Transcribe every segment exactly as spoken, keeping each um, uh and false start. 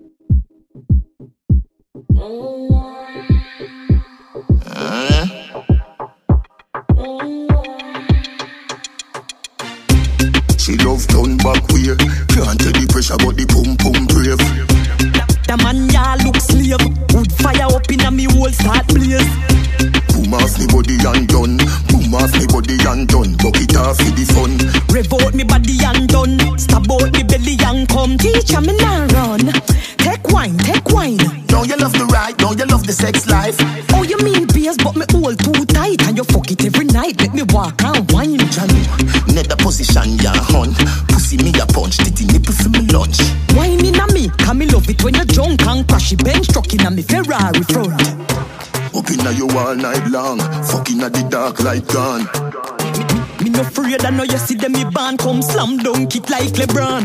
Uh. She love turn back way. Can't tell the pressure but the pum pum brave. The man ya look slave. Wood fire up in a me whole start blaze. Boom off me body and done. Boom off me body and done. Bucket off for the fun. Rev out me body and done. Stab out me belly and come. Teacher me now run. Take wine, take wine. Now you love the ride, now you love the sex life. Oh you mean beers but me hold too tight. And you fuck it every night. Let me walk and wine. Janu, nether position ya hun. Pussy me a punch, titty nipple for me lunch. Wine in a me, can me love it when you drunk and crashy bench truck in a me Ferrari front. Up inna you all night long, fucking at the dark light gone. Me no afraid I know you see them me band come slam dunk it like LeBron.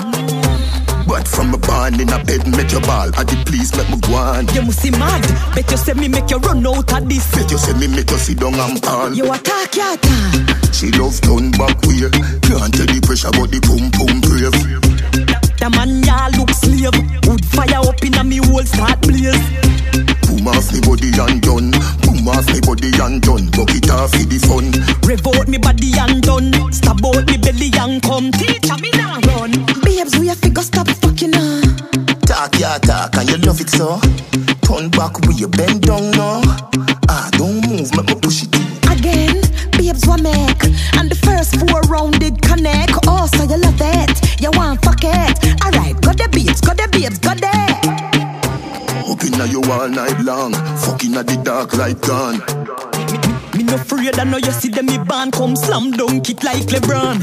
But from a band in a bed make your ball, at the please make me go on. You must see mad, bet you say me make you run out of this. Bet you say me make you sit down and fall. You attack your attack. She love turn back way. Can't tell the pressure but the pum pum brave. The man ya look slave. Wood fire up in a me whole start blaze. Boom off me body and done. Boom off me body and done. Bucket off for the fun. Rev out me body and done. Stab out me belly and come. Teacher me now run. Babes we have to go stop fucking her. Talk ya talk and you love it so. Turn back with you bend down now. Ah don't move make me push it in. Again, babes we make. And the first four round did connect. Oh so you love it. You want fuck it. Alright got the babes, got the babes, got that. Up inna you all night long, fucking at the dark light gone. Me no afraid I know you see them me band come slam dunk it like LeBron.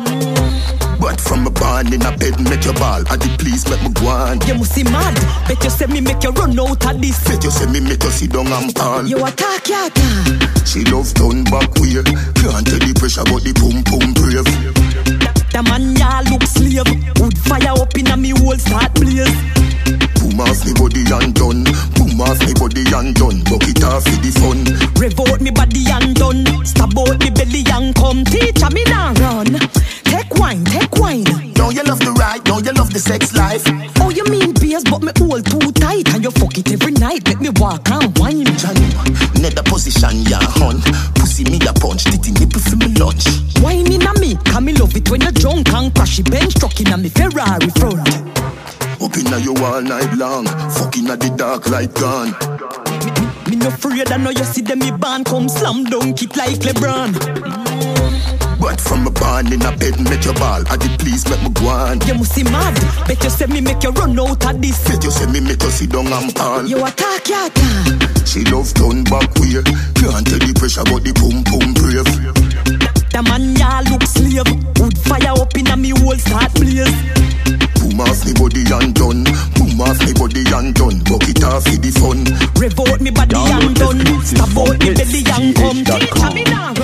But from a band in a bed make your ball, at the please make me go on. You must see mad, bet you say me make you run out of this. Bet you say me make you sit down and fall. You attack your attack. She love turn back way. Can't tell the pressure but the pum pum brave. The man ya look slave. Wood fire up in a me whole start blaze. Boom off me body and done. Boom off me body and done. Bucket off for the fun. Rev out me body and done. Stab out me belly and come. Teacher me now run. Take wine, take wine. Now you love the ride, now you love the sex life. Oh you mean beers but me hold too tight. And you fuck it every night. Let me walk and wine. Janu, nether position ya hun. Pussy me a punch, titty nipple for me lunch. Wine in a me, can me love it when you drunk and crashy bench truck in a me Ferrari front. Up inna you all night long, fucking at the dark light gone. Me no afraid I know you see them me band come slam dunk it like LeBron. But from a band in a bed make your ball, at the please make me go on. You must see mad, bet you say me make you run out of this. Bet you say me make you sit down and fall. You attack your attack. She love turn back way. Can't tell the pressure but the pum pum brave. The man ya look slave. Wood fire up in a me whole start blaze. Boom off me body and done. Boom off me body and done. Bucket off for the fun. Rev out me body and done. Stab out me belly and come. Teacher me now.